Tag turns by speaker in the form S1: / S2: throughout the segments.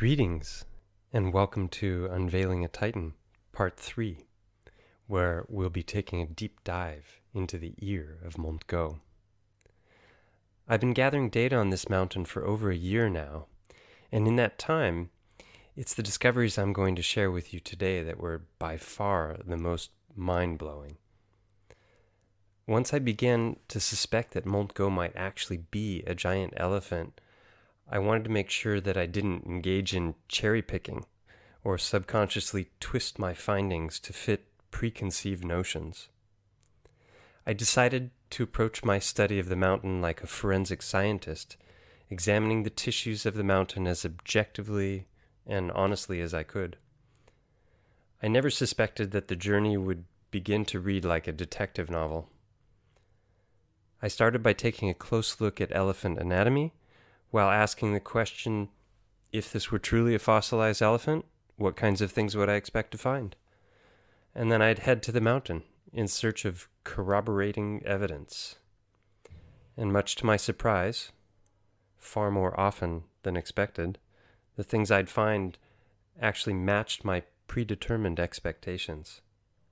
S1: Greetings, and welcome to Unveiling a Titan, Part 3, where we'll be taking a deep dive into the ear of Montgo. I've been gathering data on this mountain for over a year now, and in that time, it's the discoveries I'm going to share with you today that were by far the most mind-blowing. Once I began to suspect that Montgo might actually be a giant elephant, I wanted to make sure that I didn't engage in cherry picking or subconsciously twist my findings to fit preconceived notions. I decided to approach my study of the mountain like a forensic scientist, examining the tissues of the mountain as objectively and honestly as I could. I never suspected that the journey would begin to read like a detective novel. I started by taking a close look at elephant anatomy, while asking the question, if this were truly a fossilized elephant, what kinds of things would I expect to find? And then I'd head to the mountain in search of corroborating evidence. And much to my surprise, far more often than expected, the things I'd find actually matched my predetermined expectations.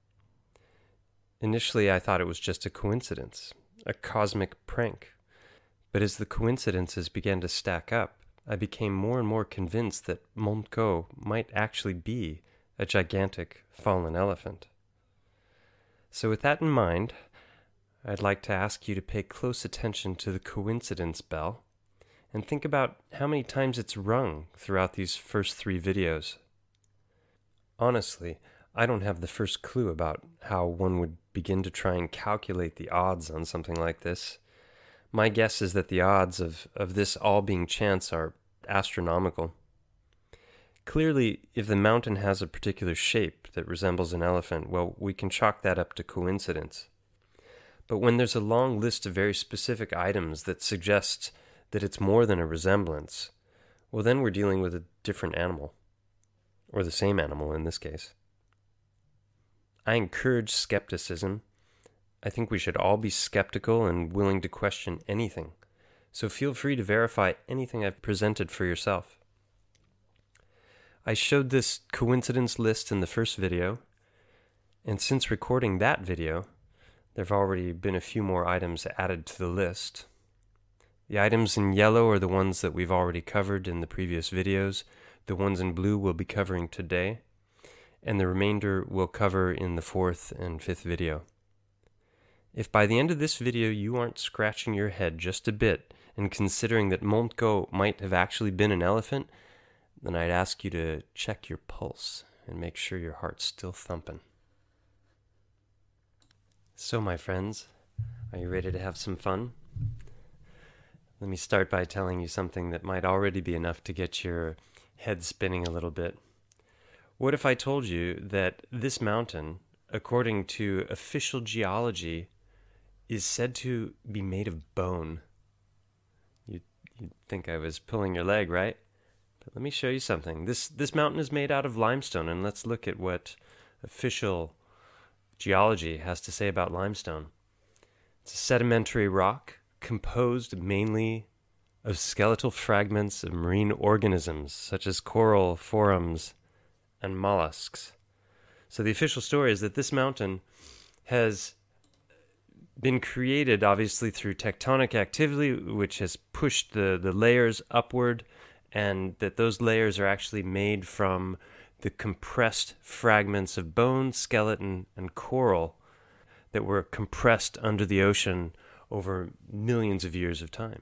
S1: Initially, I thought it was just a coincidence, a cosmic prank. But as the coincidences began to stack up, I became more and more convinced that Montgo might actually be a gigantic fallen elephant. So with that in mind, I'd like to ask you to pay close attention to the coincidence bell and think about how many times it's rung throughout these first 3 videos. Honestly, I don't have the first clue about how one would begin to try and calculate the odds on something like this. My guess is that the odds of this all being chance are astronomical. Clearly, if the mountain has a particular shape that resembles an elephant, well, we can chalk that up to coincidence. But when there's a long list of very specific items that suggest that it's more than a resemblance, well, then we're dealing with a different animal, or the same animal in this case. I encourage skepticism. I think we should all be skeptical and willing to question anything, so feel free to verify anything I've presented for yourself. I showed this coincidence list in the first video, and since recording that video, there have already been a few more items added to the list. The items in yellow are the ones that we've already covered in the previous videos. The ones in blue we'll be covering today, and the remainder we'll cover in the 4th and 5th video. If by the end of this video you aren't scratching your head just a bit and considering that Montgo might have actually been an elephant, then I'd ask you to check your pulse and make sure your heart's still thumping. So, my friends, are you ready to have some fun? Let me start by telling you something that might already be enough to get your head spinning a little bit. What if I told you that this mountain, according to official geology, is said to be made of bone? You'd think I was pulling your leg, right? But let me show you something. This mountain is made out of limestone, and let's look at what official geology has to say about limestone. It's a sedimentary rock composed mainly of skeletal fragments of marine organisms, such as coral, forams, and mollusks. So the official story is that this mountain has been created obviously through tectonic activity, which has pushed the layers upward, and that those layers are actually made from the compressed fragments of bone, skeleton, and coral that were compressed under the ocean over millions of years of time.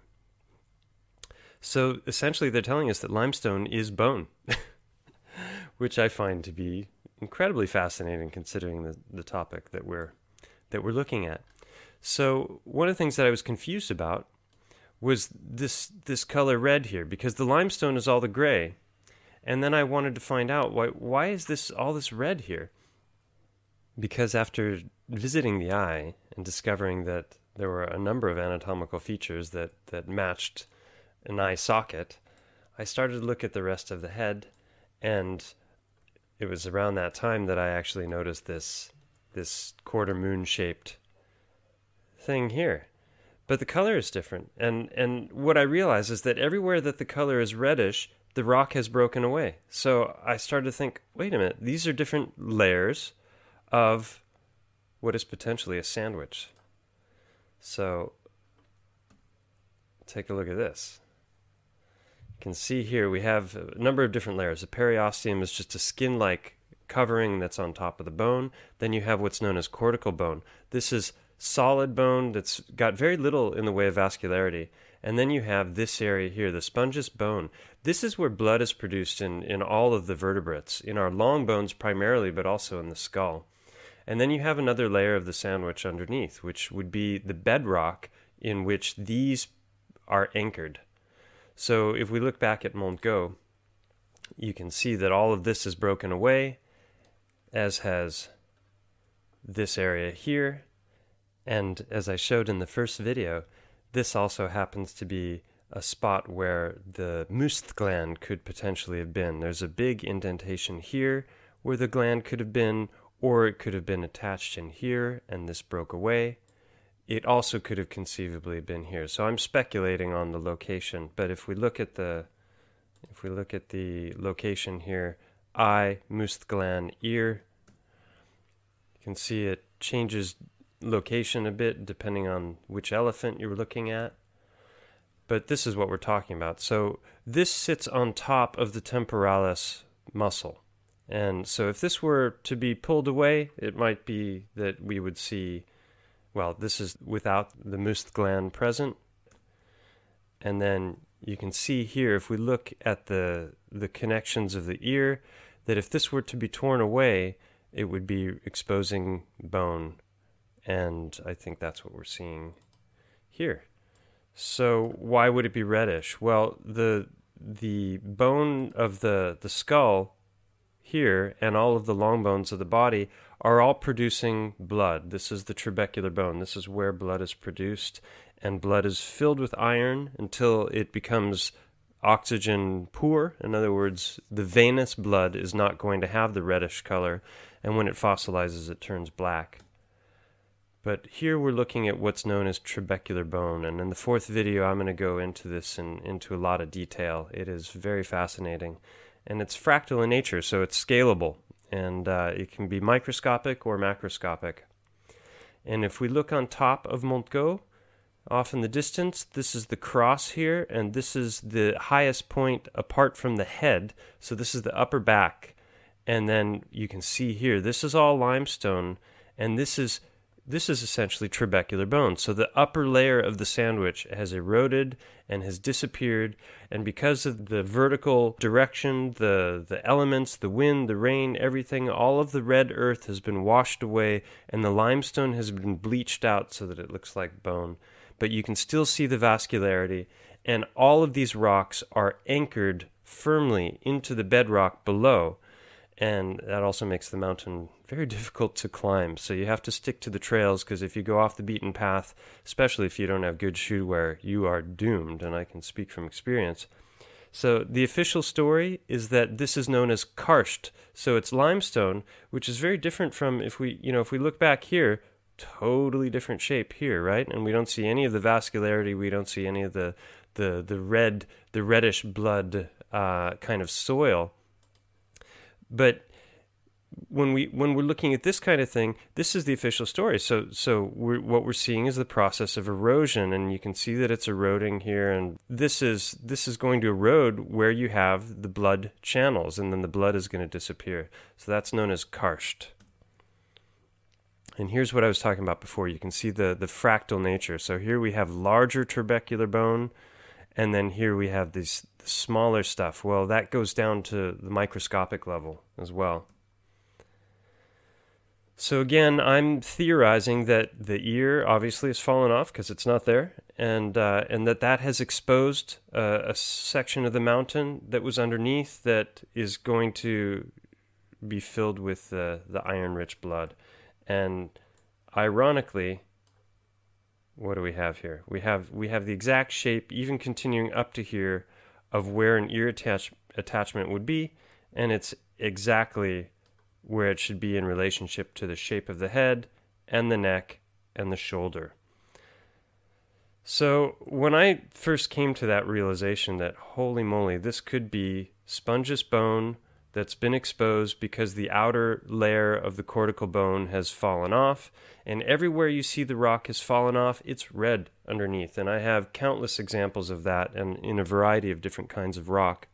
S1: So essentially they're telling us that limestone is bone, which I find to be incredibly fascinating considering the topic that we're looking at. So one of the things that I was confused about was this color red here, because the limestone is all the gray, and then I wanted to find out why is all this red here? Because after visiting the eye and discovering that there were a number of anatomical features that matched an eye socket, I started to look at the rest of the head, and it was around that time that I actually noticed this quarter moon shaped thing here. But the color is different, and what I realize is that everywhere that the color is reddish the rock has broken away. So I started to think, wait a minute, these are different layers of what is potentially a sandwich. So take a look at this. You can see here we have a number of different layers. The periosteum is just a skin-like covering that's on top of the bone. Then you have what's known as cortical bone. This is solid bone that's got very little in the way of vascularity. And then you have this area here, the spongious bone. This is where blood is produced in all of the vertebrates, in our long bones primarily, but also in the skull. And then you have another layer of the sandwich underneath, which would be the bedrock in which these are anchored. So if we look back at Montgó, you can see that all of this is broken away, as has this area here. And as I showed in the first video, this also happens to be a spot where the Mütze gland could potentially have been. There's a big indentation here where the gland could have been, or it could have been attached in here and this broke away. It also could have conceivably been here. So I'm speculating on the location, but if we look at the location here, eye, Mütze gland, ear, you can see it changes location a bit depending on which elephant you're looking at. But this is what we're talking about. So this sits on top of the temporalis muscle. And so if this were to be pulled away, it might be that we would see, well, this is without the Mütze gland present. And then you can see here, if we look at the connections of the ear, that if this were to be torn away, it would be exposing bone. And I think that's what we're seeing here. So why would it be reddish? Well, the bone of the skull here and all of the long bones of the body are all producing blood. This is the trabecular bone. This is where blood is produced, and blood is filled with iron until it becomes oxygen poor. In other words, the venous blood is not going to have the reddish color, and when it fossilizes, it turns black. But here we're looking at what's known as trabecular bone, and in the fourth video I'm going to go into this into a lot of detail. It is very fascinating, and it's fractal in nature, so it's scalable, and it can be microscopic or macroscopic. And if we look on top of Montgó, off in the distance, this is the cross here, and this is the highest point apart from the head, so this is the upper back. And then you can see here, this is all limestone, and this is essentially trabecular bone. So the upper layer of the sandwich has eroded and has disappeared, and because of the vertical direction, the elements, the wind, the rain, everything, all of the red earth has been washed away, and the limestone has been bleached out so that it looks like bone. But you can still see the vascularity, and all of these rocks are anchored firmly into the bedrock below. And that also makes the mountain very difficult to climb. So you have to stick to the trails, because if you go off the beaten path, especially if you don't have good shoe wear, you are doomed, and I can speak from experience. So the official story is that this is known as karst. So it's limestone, which is very different from, if we look back here, totally different shape here, right? And we don't see any of the vascularity, we don't see any of the reddish blood kind of soil. But when we're looking at this kind of thing, this is the official story. So what we're seeing is the process of erosion, and you can see that it's eroding here, and this is going to erode where you have the blood channels, and then the blood is going to disappear. So that's known as karst. And here's what I was talking about before. You can see the fractal nature. So here we have larger trabecular bone, and then here we have the smaller stuff. Well, that goes down to the microscopic level as well. So again, I'm theorizing that the ear obviously has fallen off because it's not there, and that has exposed a section of the mountain that was underneath that is going to be filled with the iron-rich blood. And ironically, what do we have here? We have the exact shape, even continuing up to here, of where an ear attachment would be, and it's exactly where it should be in relationship to the shape of the head and the neck and the shoulder. So when I first came to that realization that, holy moly, this could be spongious bone that's been exposed because the outer layer of the cortical bone has fallen off, and everywhere you see the rock has fallen off, it's red underneath. And I have countless examples of that, and in a variety of different kinds of rock.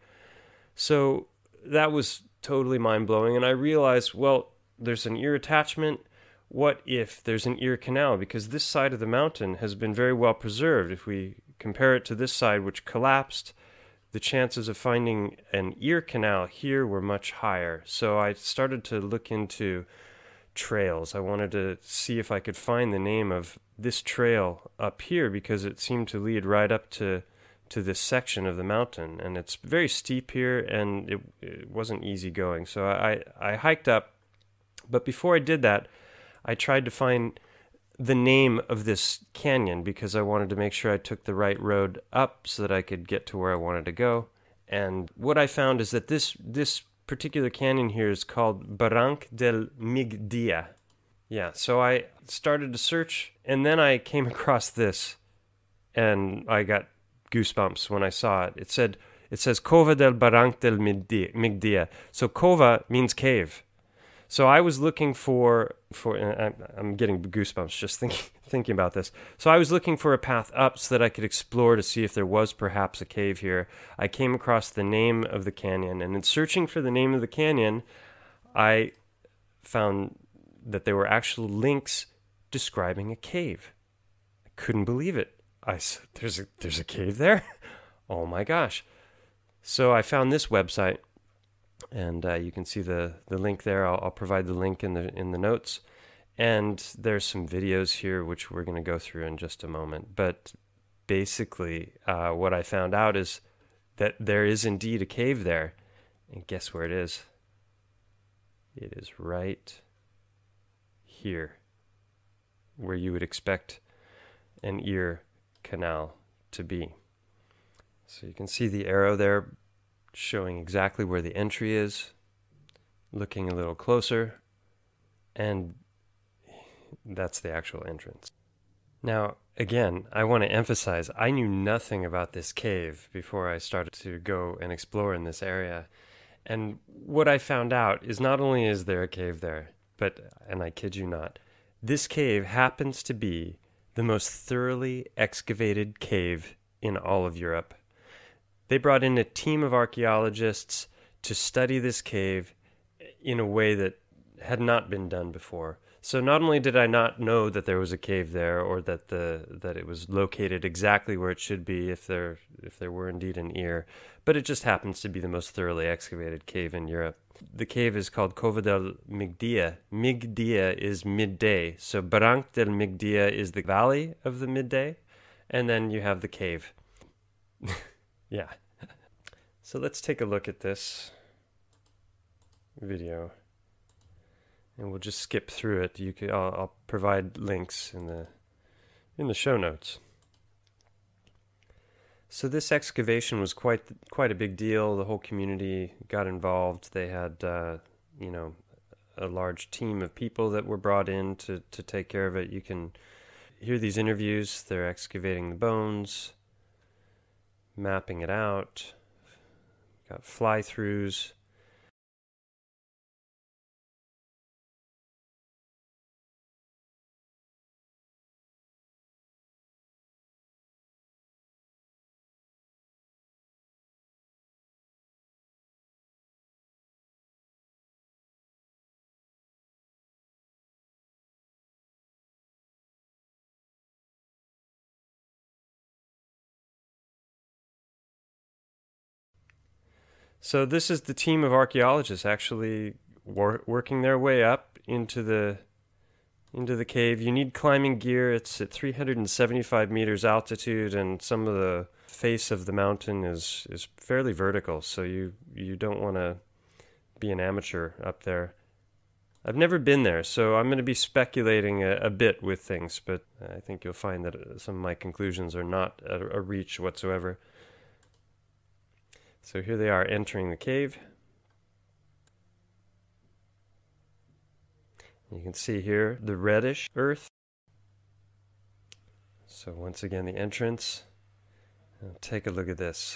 S1: So that was totally mind-blowing, and I realized, well, there's an ear attachment. What if there's an ear canal? Because this side of the mountain has been very well preserved. If we compare it to this side, which collapsed, the chances of finding an ear canal here were much higher. So I started to look into trails. I wanted to see if I could find the name of this trail up here, because it seemed to lead right up to this section of the mountain. And it's very steep here, and it wasn't easy going. So I hiked up, but before I did that, I tried to find the name of this canyon, because I wanted to make sure I took the right road up so that I could get to where I wanted to go. And what I found is that this particular canyon here is called Barranc del Migdia. Yeah, so I started to search, and then I came across this, and I got goosebumps when I saw it. It says Cova del Barranc del Migdia. So Cova means cave. So I was looking for I'm getting goosebumps just thinking about this. So I was looking for a path up so that I could explore to see if there was perhaps a cave here. I came across the name of the canyon, and in searching for the name of the canyon, I found that there were actual links describing a cave. I couldn't believe it. I said, there's a cave there? Oh my gosh. So I found this website, and you can see the link there. I'll provide the link in the notes. And there's some videos here which we're going to go through in just a moment. But basically, what I found out is that there is indeed a cave there. And guess where it is? It is right here, where you would expect an ear canal to be. So you can see the arrow there showing exactly where the entry is, looking a little closer, and that's the actual entrance. Now, again, I want to emphasize, I knew nothing about this cave before I started to go and explore in this area. And what I found out is not only is there a cave there, but, and I kid you not, this cave happens to be the most thoroughly excavated cave in all of Europe. They brought in a team of archaeologists to study this cave in a way that had not been done before. So not only did I not know that there was a cave there, or that it was located exactly where it should be if there were indeed an ear, but it just happens to be the most thoroughly excavated cave in Europe. The cave is called Cova del Migdia. Migdia is midday, so Barranc del Migdia is the valley of the midday, and then you have the cave. Yeah. So let's take a look at this video, and we'll just skip through it. I'll provide links in the show notes. So this excavation was quite a big deal. The whole community got involved. They had a large team of people that were brought in to take care of it. You can hear these interviews. They're excavating the bones, mapping it out. Got fly-throughs. So this is the team of archaeologists actually working their way up into the cave. You need climbing gear. It's at 375 meters altitude, and some of the face of the mountain is fairly vertical, so you don't want to be an amateur up there. I've never been there, so I'm going to be speculating a bit with things, but I think you'll find that some of my conclusions are not a reach whatsoever. So here they are entering the cave. You can see here the reddish earth. So once again, the entrance. Now take a look at this.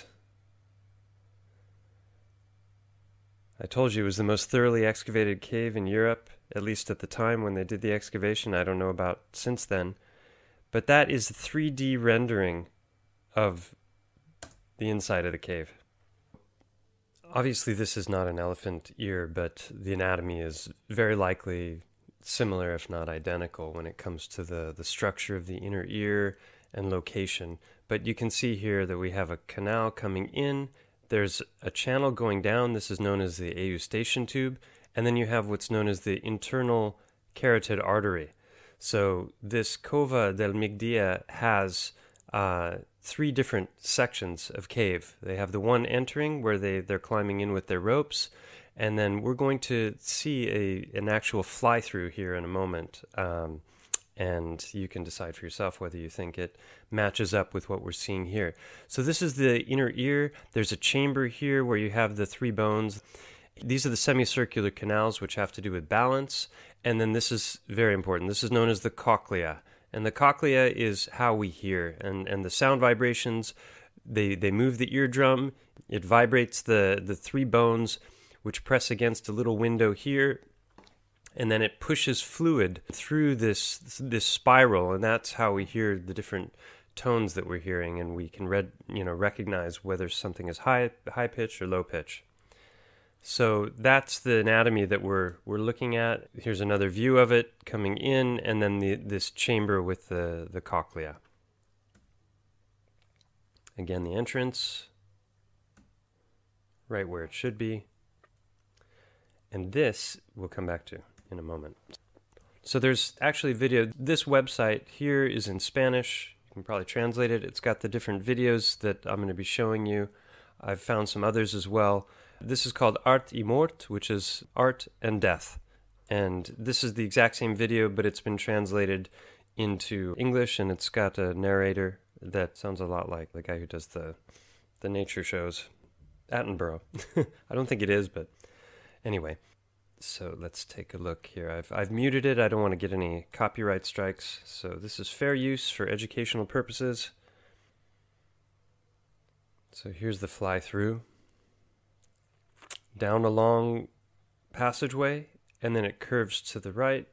S1: I told you it was the most thoroughly excavated cave in Europe, at least at the time when they did the excavation. I don't know about since then. But that is a 3D rendering of the inside of the cave. Obviously, this is not an elephant ear, but the anatomy is very likely similar, if not identical, when it comes to the structure of the inner ear and location. But you can see here that we have a canal coming in. There's a channel going down. This is known as the eustachian tube. And then you have what's known as the internal carotid artery. So this Cova del Migdia has 3 different sections of cave. They have the one entering where they're climbing in with their ropes. And then we're going to see an actual fly-through here in a moment. And you can decide for yourself whether you think it matches up with what we're seeing here. So this is the inner ear. There's a chamber here where you have the 3 bones. These are the semicircular canals, which have to do with balance. And then this is very important. This is known as the cochlea. And the cochlea is how we hear. And the sound vibrations, they move the eardrum. It vibrates the 3 bones, which press against a little window here. And then it pushes fluid through this spiral, and that's how we hear the different tones that we're hearing, and we can recognize whether something is high pitch or low pitch. So that's the anatomy that we're looking at. Here's another view of it coming in, and then this chamber with the cochlea. Again, the entrance, right where it should be. And this we'll come back to in a moment. So there's actually video. This website here is in Spanish. You can probably translate it. It's got the different videos that I'm going to be showing you. I've found some others as well. This is called Art y Mort, which is art and death. And this is the exact same video, but it's been translated into English, and it's got a narrator that sounds a lot like the guy who does the nature shows, Attenborough. I don't think it is, but anyway. So let's take a look here. I've muted it. I don't want to get any copyright strikes. So this is fair use for educational purposes. So here's the fly through. Down a long passageway, and then it curves to the right.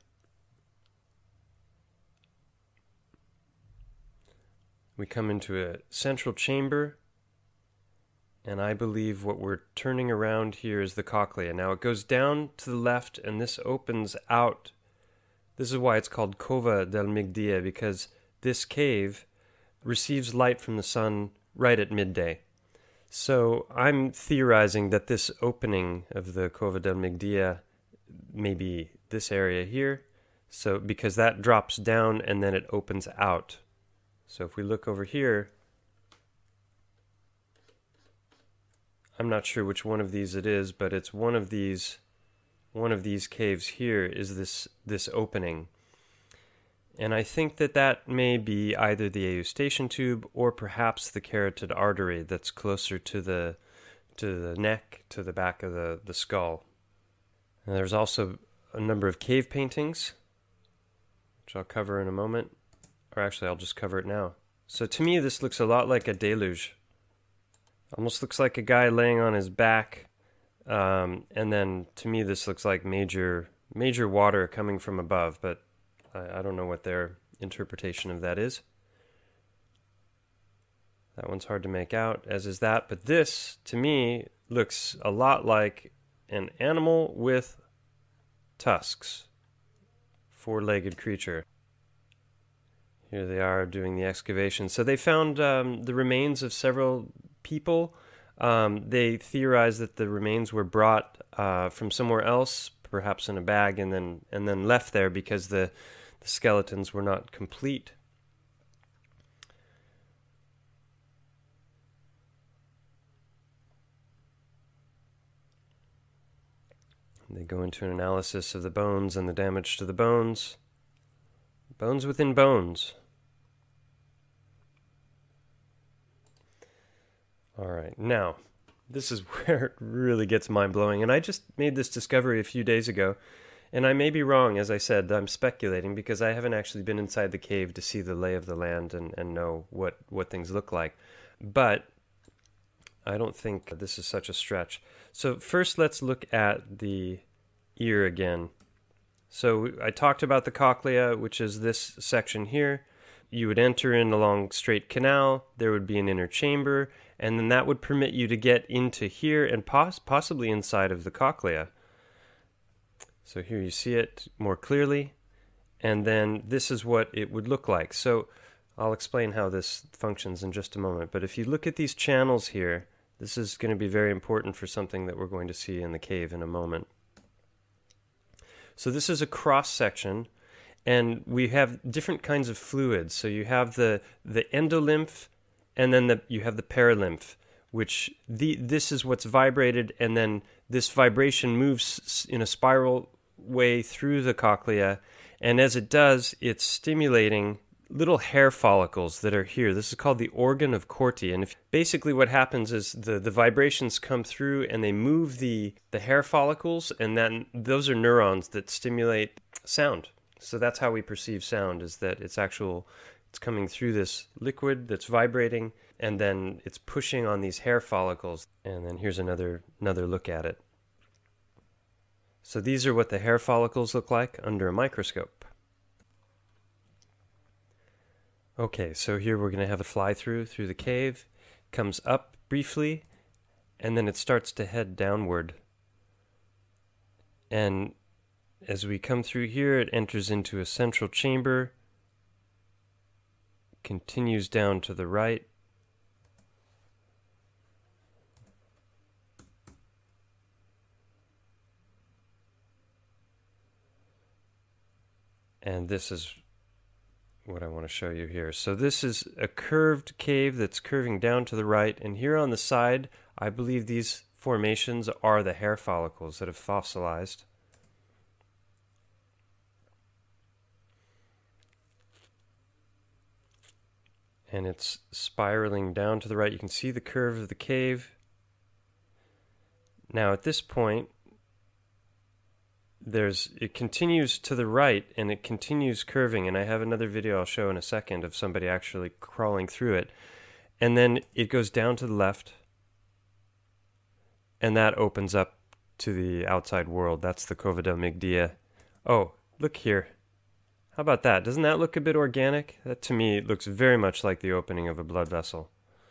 S1: We come into a central chamber. And I believe what we're turning around here is the cochlea. Now it goes down to the left, and this opens out. This is why it's called Cova del Migdia, because this cave receives light from the sun right at midday. So I'm theorizing that this opening of the Cova del Migdia may be this area here. So because that drops down and then it opens out. So if we look over here, I'm not sure which one of these it is, but it's one of these caves here is this opening. And I think that may be either the eustachian tube or perhaps the carotid artery that's closer to the neck, to the back of the skull. And there's also a number of cave paintings, which I'll cover in a moment. Or actually, I'll just cover it now. So to me, this looks a lot like a deluge. Almost looks like a guy laying on his back, and then to me this looks like major water coming from above, but I don't know what their interpretation of that is. That one's hard to make out, as is that, but this, to me, looks a lot like an animal with tusks. 4-legged creature. Here they are doing the excavation. So they found the remains of several people. They theorize that the remains were brought from somewhere else, perhaps in a bag, and then left there because the skeletons were not complete. They go into an analysis of the bones and the damage to the bones. Bones within bones. All right, now, this is where it really gets mind-blowing. And I just made this discovery a few days ago. And I may be wrong, as I said, I'm speculating because I haven't actually been inside the cave to see the lay of the land and know what things look like. But I don't think this is such a stretch. So first let's look at the ear again. So I talked about the cochlea, which is this section here. You would enter in a long straight canal, there would be an inner chamber, and then that would permit you to get into here and possibly inside of the cochlea. So here you see it more clearly, and then this is what it would look like. So I'll explain how this functions in just a moment, but if you look at these channels here, this is going to be very important for something that we're going to see in the cave in a moment. So this is a cross section, and we have different kinds of fluids. So you have the endolymph, and then you have the perilymph, which this is what's vibrated, and then this vibration moves in a spiral way through the cochlea, and as it does, it's stimulating little hair follicles that are here. This is called the organ of Corti, and basically what happens is the vibrations come through and they move the hair follicles, and then those are neurons that stimulate sound. So that's how we perceive sound, is that it's coming through this liquid that's vibrating, and then it's pushing on these hair follicles. And then here's another look at it. So these are what the hair follicles look like under a microscope. Okay, so here we're going to have a fly through the cave. Comes up briefly, and then it starts to head downward. And as we come through here, it enters into a central chamber, continues down to the right, and this is what I want to show you here. So this is a curved cave that's curving down to the right, and here on the side, I believe these formations are the hair follicles that have fossilized. And it's spiraling down to the right. You can see the curve of the cave. Now at this point, it continues to the right and it continues curving, and I have another video I'll show in a second of somebody actually crawling through it, and then it goes down to the left, and that opens up to the outside world. That's the Cova del Migdia. Oh, look here. How about that? Doesn't that look a bit organic? That to me looks very much like the opening of a blood vessel.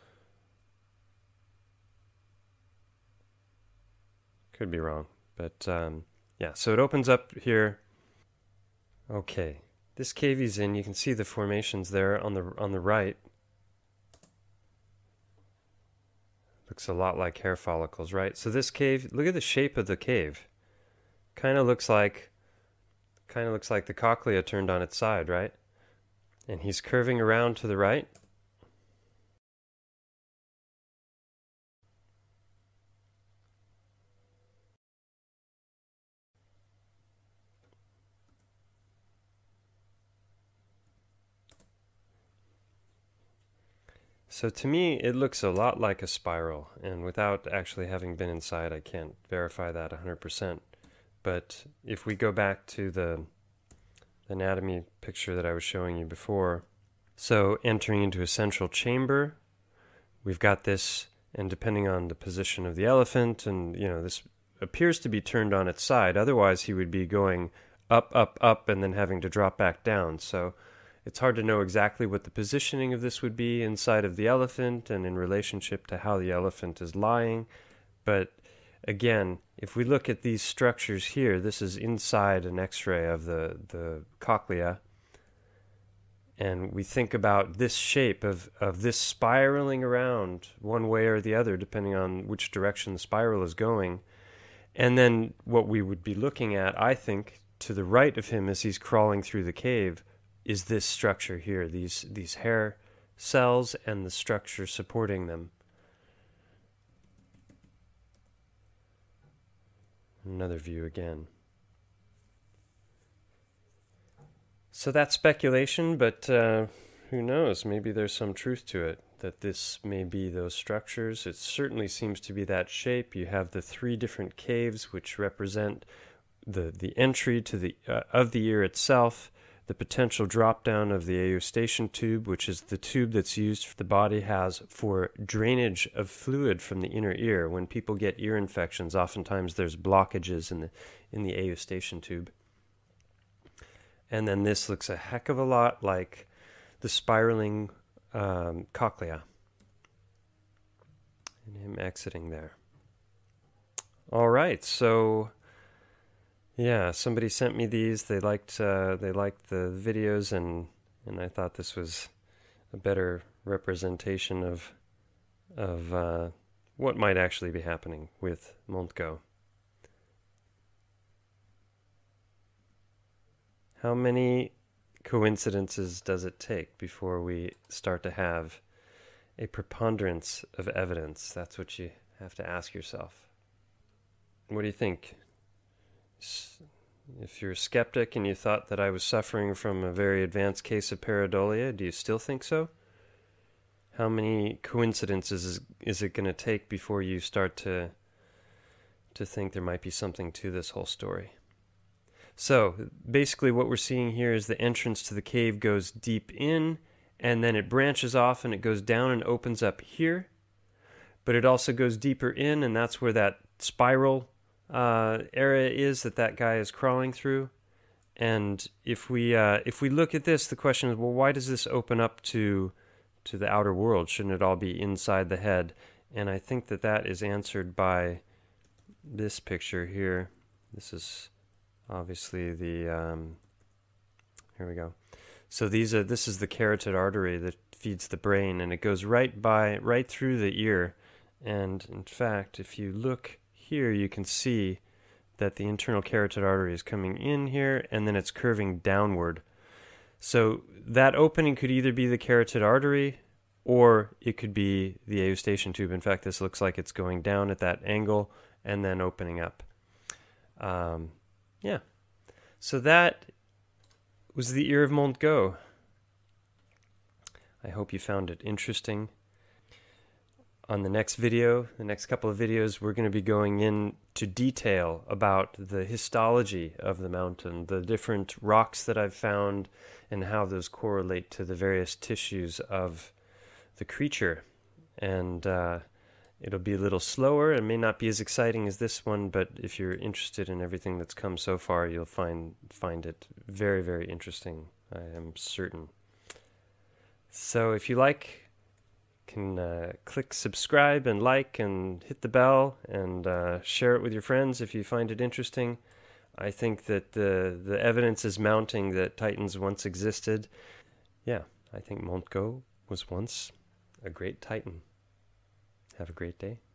S1: Could be wrong, but yeah, so it opens up here. Okay, this cave he's in, you can see the formations there on the right. Looks a lot like hair follicles, right? So this cave, look at the shape of the cave. Kind of looks like the cochlea turned on its side, right? And he's curving around to the right. So to me, it looks a lot like a spiral, and without actually having been inside, I can't verify that 100%. But if we go back to the anatomy picture that I was showing you before, so entering into a central chamber, we've got this, and depending on the position of the elephant, and this appears to be turned on its side, otherwise he would be going up, up, up, and then having to drop back down. So it's hard to know exactly what the positioning of this would be inside of the elephant and in relationship to how the elephant is lying. But again, if we look at these structures here, this is inside an X-ray of the cochlea, and we think about this shape of this spiraling around one way or the other, depending on which direction the spiral is going. And then what we would be looking at, I think, to the right of him as he's crawling through the cave, is this structure here, these hair cells and the structure supporting them. Another view again. So that's speculation, but who knows? Maybe there's some truth to it, that this may be those structures. It certainly seems to be that shape. You have the three different caves which represent the entry to the of the ear itself, the potential drop down of the eustachian tube, which is the tube that's used, the body has for drainage of fluid from the inner ear. When people get ear infections, oftentimes there's blockages in the eustachian tube. And then this looks a heck of a lot like the spiraling cochlea, and him exiting there. All right, so yeah, somebody sent me these. They liked the videos, and I thought this was a better representation of what might actually be happening with Montgo. How many coincidences does it take before we start to have a preponderance of evidence? That's what you have to ask yourself. What do you think? If you're a skeptic and you thought that I was suffering from a very advanced case of pareidolia, do you still think so? How many coincidences is it going to take before you start to think there might be something to this whole story? So basically what we're seeing here is the entrance to the cave goes deep in, and then it branches off and it goes down and opens up here. But it also goes deeper in, and that's where that spiral area is that guy is crawling through. And if we look at this, the question is, well, why does this open up to the outer world? Shouldn't it all be inside the head? And I think that is answered by this picture here. This is obviously the here we go. So this is the carotid artery that feeds the brain, and it goes right through the ear. And in fact, if you look here, you can see that the internal carotid artery is coming in here, and then it's curving downward. So that opening could either be the carotid artery, or it could be the eustachian tube. In fact, this looks like it's going down at that angle and then opening up. Yeah. So that was the ear of Montgo. I hope you found it interesting. On the next video, the next couple of videos, we're going to be going into detail about the histology of the mountain, the different rocks that I've found, and how those correlate to the various tissues of the creature. And it'll be a little slower and may not be as exciting as this one, but if you're interested in everything that's come so far, you'll find it very, very interesting, I am certain. So if you like, can click subscribe and like and hit the bell and share it with your friends if you find it interesting. I think that the evidence is mounting that Titans once existed. Yeah, I think Montgo was once a great Titan. Have a great day.